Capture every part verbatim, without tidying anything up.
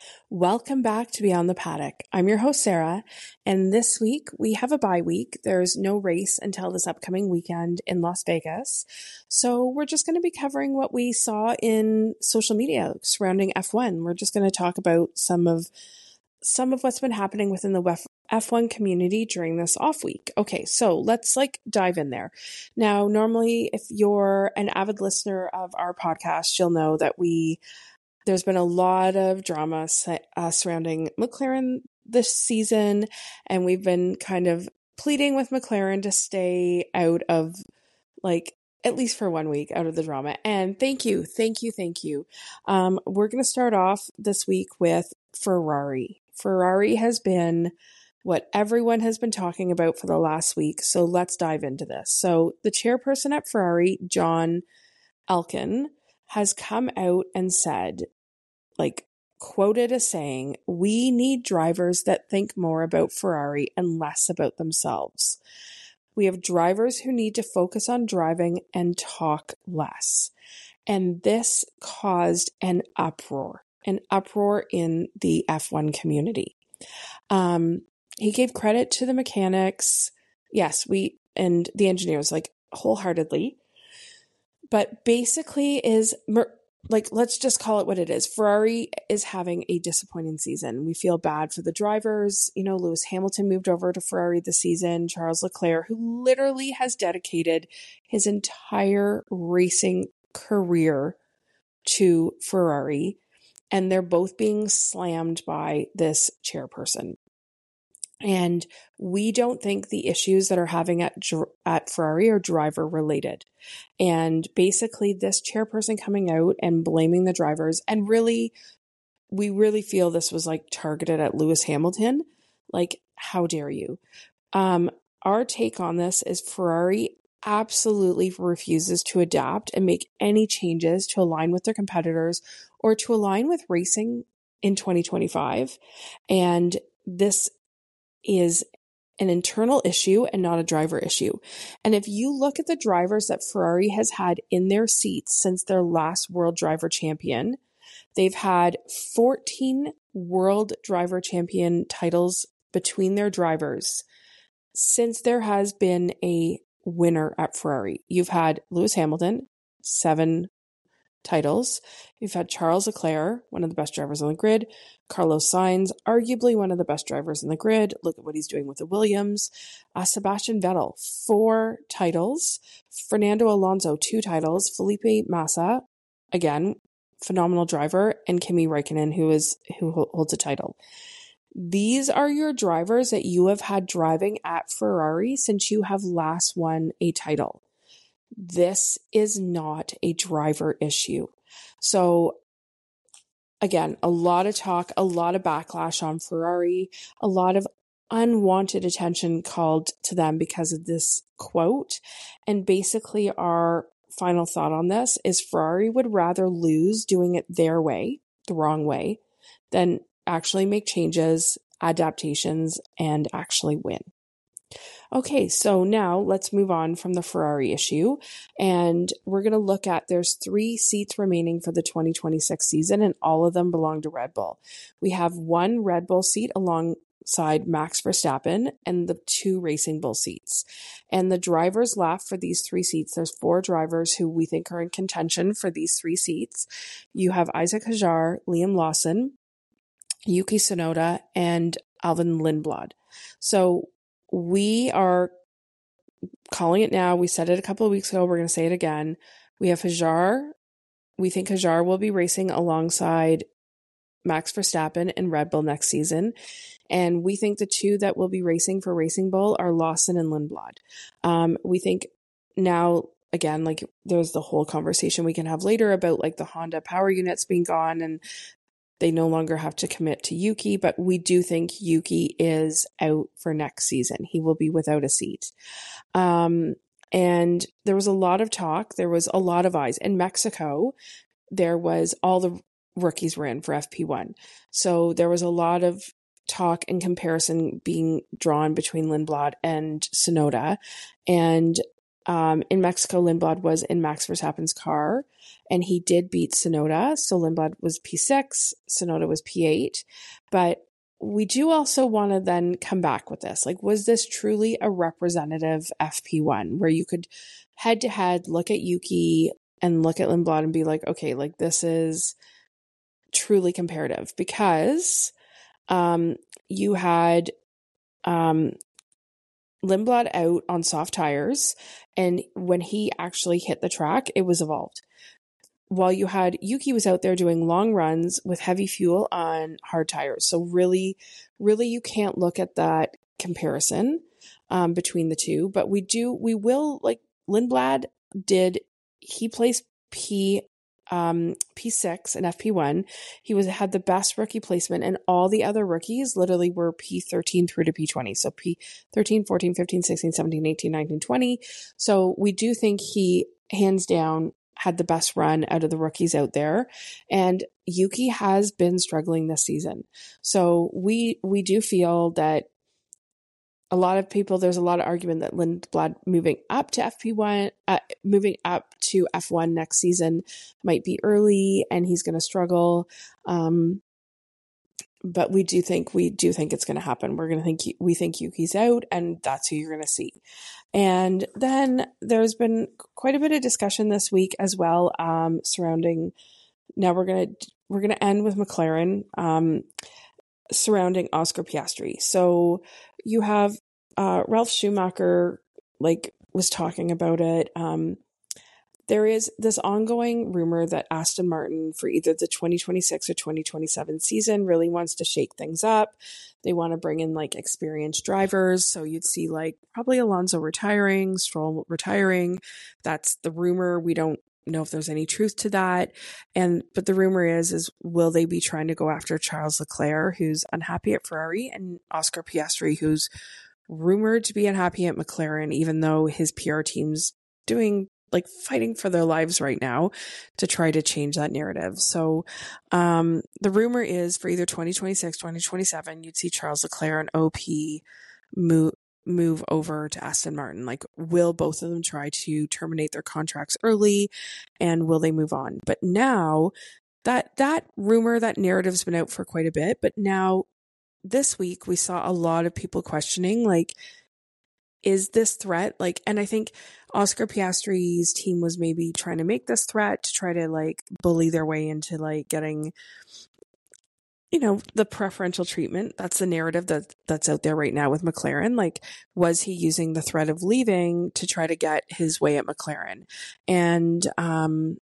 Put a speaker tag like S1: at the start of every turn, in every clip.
S1: Welcome back to Beyond the Paddock. I'm your host, Sarah, and this week we have a bye week. There's no race until this upcoming weekend in Las Vegas. So we're just going to be covering what we saw in social media surrounding F one. We're just going to talk about some of some of what's been happening within the F one community during this off week. Okay, so let's like dive in there. Now, normally if you're an avid listener of our podcast, you'll know that we There's been a lot of drama uh, surrounding McLaren this season, and we've been kind of pleading with McLaren to stay out of, like, at least for one week, out of the drama. And thank you, thank you, thank you. Um, we're going to start off this week with Ferrari. Ferrari has been what everyone has been talking about for the last week, so let's dive into this. So the chairperson at Ferrari, John Elkann, has come out and said, like, quoted as saying, "We need drivers that think more about Ferrari and less about themselves. We have drivers who need to focus on driving and talk less." And this caused an uproar, an uproar in the F one community. Um, he gave credit to the mechanics, yes, we and the engineers, like, wholeheartedly. But basically is, like, let's just call it what it is. Ferrari is having a disappointing season. We feel bad for the drivers. You know, Lewis Hamilton moved over to Ferrari this season. Charles Leclerc, who literally has dedicated his entire racing career to Ferrari. And they're both being slammed by this chairperson. And we don't think the issues that are having at at Ferrari are driver related. And basically this chairperson coming out and blaming the drivers, and really, we really feel this was like targeted at Lewis Hamilton. Like, how dare you? Um, our take on this is Ferrari absolutely refuses to adapt and make any changes to align with their competitors or to align with racing in twenty twenty-five. And this is an internal issue and not a driver issue. And if you look at the drivers that Ferrari has had in their seats since their last World Driver Champion, they've had fourteen World Driver Champion titles between their drivers since there has been a winner at Ferrari. You've had Lewis Hamilton, seven titles. You've had Charles Leclerc, one of the best drivers on the grid. Carlos Sainz, arguably one of the best drivers in the grid. Look at what he's doing with the Williams. Uh, Sebastian Vettel, four titles. Fernando Alonso, two titles. Felipe Massa, again, phenomenal driver. And Kimi Räikkönen, who is who holds a title. These are your drivers that you have had driving at Ferrari since you have last won a title. This is not a driver issue. So again, a lot of talk, a lot of backlash on Ferrari, a lot of unwanted attention called to them because of this quote. And basically our final thought on this is Ferrari would rather lose doing it their way, the wrong way, than actually make changes, adaptations, and actually win. Okay, so now let's move on from the Ferrari issue, and we're going to look at, there's three seats remaining for the twenty twenty-six season, and all of them belong to Red Bull. We have one Red Bull seat alongside Max Verstappen and the two Racing Bull seats. And the drivers left for these three seats, there's four drivers who we think are in contention for these three seats. You have Isaac Hadjar, Liam Lawson, Yuki Tsunoda, and Alvin Lindblad. So we are calling it now. We said it a couple of weeks ago. We're going to say it again. We have Hadjar. We think Hadjar will be racing alongside Max Verstappen and Red Bull next season. And we think the two that will be racing for Racing Bull are Lawson and Lindblad. Um, we think now, again, like there's the whole conversation we can have later about like the Honda power units being gone and they no longer have to commit to Yuki, but we do think Yuki is out for next season. He will be without a seat. Um, and there was a lot of talk. There was a lot of eyes. In Mexico, there was all the rookies were in for F P one. So there was a lot of talk and comparison being drawn between Lindblad and Tsunoda. And Um, in Mexico, Lindblad was in Max Verstappen's car, and he did beat Tsunoda. So Lindblad was P six, Tsunoda was P eight. But we do also want to then come back with this. Like, was this truly a representative F P one where you could head to head look at Yuki and look at Lindblad and be like, okay, like this is truly comparative? Because um, you had um, Lindblad out on soft tires, and when he actually hit the track, it was evolved. While you had Yuki was out there doing long runs with heavy fuel on hard tires. So really, really you can't look at that comparison um, between the two. But we do, we will, like Lindblad did, he placed P um, P six and F P one. He was had the best rookie placement, and all the other rookies literally were P thirteen through to P twenty. So P thirteen, fourteen, fifteen, sixteen, seventeen, eighteen, nineteen, twenty. So we do think he hands down had the best run out of the rookies out there. And Yuki has been struggling this season. So we we do feel that a lot of people, there's a lot of argument that Lindblad moving up to F P one, uh, moving up to F one next season might be early and he's going to struggle. Um, but we do think, we do think it's going to happen. We're going to think, we think Yuki's out, and that's who you're going to see. And then there's been quite a bit of discussion this week as well, um, surrounding, now we're going to, we're going to end with McLaren, um, surrounding Oscar Piastri. So you have uh, Ralf Schumacher, like, was talking about it. Um, there is this ongoing rumor that Aston Martin, for either the twenty twenty-six or twenty twenty-seven season, really wants to shake things up. They want to bring in like experienced drivers. So you'd see like probably Alonso retiring, Stroll retiring. That's the rumor. We don't know if there's any truth to that. And, but the rumor is, is will they be trying to go after Charles Leclerc, who's unhappy at Ferrari, and Oscar Piastri, who's rumored to be unhappy at McLaren, even though his P R team's doing like fighting for their lives right now to try to change that narrative. So, um, the rumor is for either twenty twenty-six, twenty twenty-seven, you'd see Charles Leclerc and O P move, move over to Aston Martin. Like, will both of them try to terminate their contracts early, and will they move on? But now that, that rumor, that narrative's been out for quite a bit, but now this week we saw a lot of people questioning, like, is this threat like, and I think Oscar Piastri's team was maybe trying to make this threat to try to like bully their way into like getting, you know, the preferential treatment. That's the narrative that that's out there right now with McLaren. Like, was he using the threat of leaving to try to get his way at McLaren? And, um,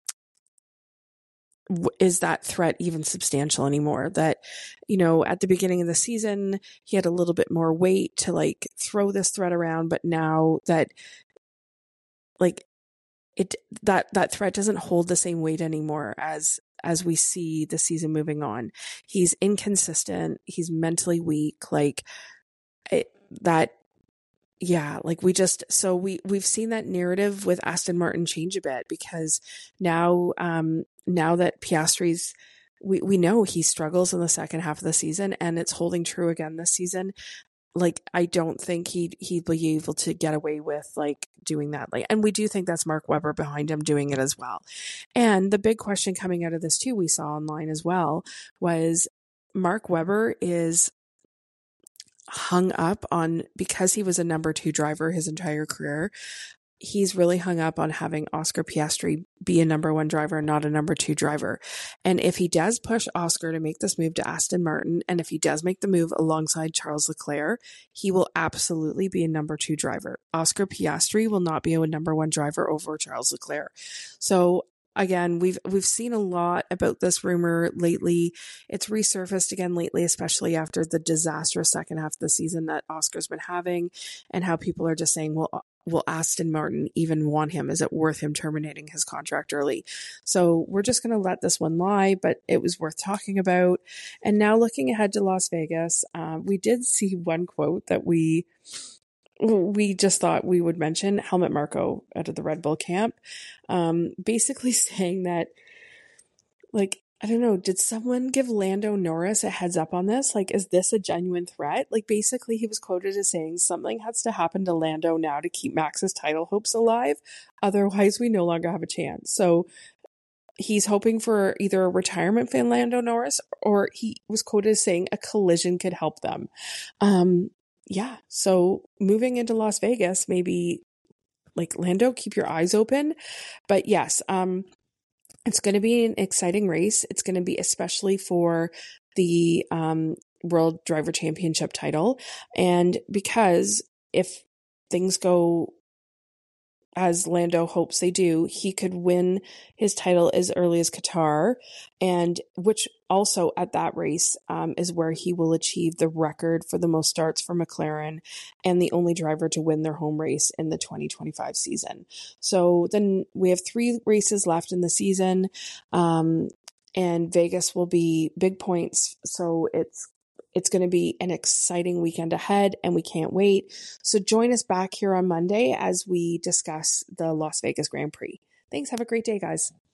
S1: is that threat even substantial anymore? That, you know, at the beginning of the season, he had a little bit more weight to like throw this threat around, but now that like it, that, that threat doesn't hold the same weight anymore as, as we see the season moving on. He's inconsistent. He's mentally weak. Like it, that, yeah, like we just, so we, we've seen that narrative with Aston Martin change a bit, because now, um, now that Piastri's, we, we know he struggles in the second half of the season, and it's holding true again this season. Like, I don't think he'd, he'd be able to get away with like doing that. Like, and we do think that's Mark Webber behind him doing it as well. And the big question coming out of this too, we saw online as well, was Mark Webber is hung up on, because he was a number two driver his entire career, he's really hung up on having Oscar Piastri be a number one driver and not a number two driver. And if he does push Oscar to make this move to Aston Martin, and if he does make the move alongside Charles Leclerc, he will absolutely be a number two driver. Oscar Piastri will not be a number one driver over Charles Leclerc. So again, we've we've seen a lot about this rumor lately. It's resurfaced again lately, especially after the disastrous second half of the season that Oscar's been having, and how people are just saying, well, will Aston Martin even want him? Is it worth him terminating his contract early? So we're just going to let this one lie, but it was worth talking about. And now looking ahead to Las Vegas, uh, we did see one quote that we we just thought we would mention, Helmut Marko out of the Red Bull camp, um, basically saying that, like, I don't know. Did someone give Lando Norris a heads up on this? Like, is this a genuine threat? Like, basically, he was quoted as saying something has to happen to Lando now to keep Max's title hopes alive. Otherwise, we no longer have a chance. So he's hoping for either a retirement for Lando Norris, or he was quoted as saying a collision could help them. Um, yeah. So moving into Las Vegas, maybe like Lando, keep your eyes open. But yes, um, it's going to be an exciting race. It's going to be especially for the um, World Driver Championship title. And because if things go as Lando hopes they do, he could win his title as early as Qatar, and which also at that race um, is where he will achieve the record for the most starts for McLaren and the only driver to win their home race in the twenty twenty-five season. So then we have three races left in the season, um, and Vegas will be big points. So it's It's going to be an exciting weekend ahead, and we can't wait. So join us back here on Monday as we discuss the Las Vegas Grand Prix. Thanks. Have a great day, guys.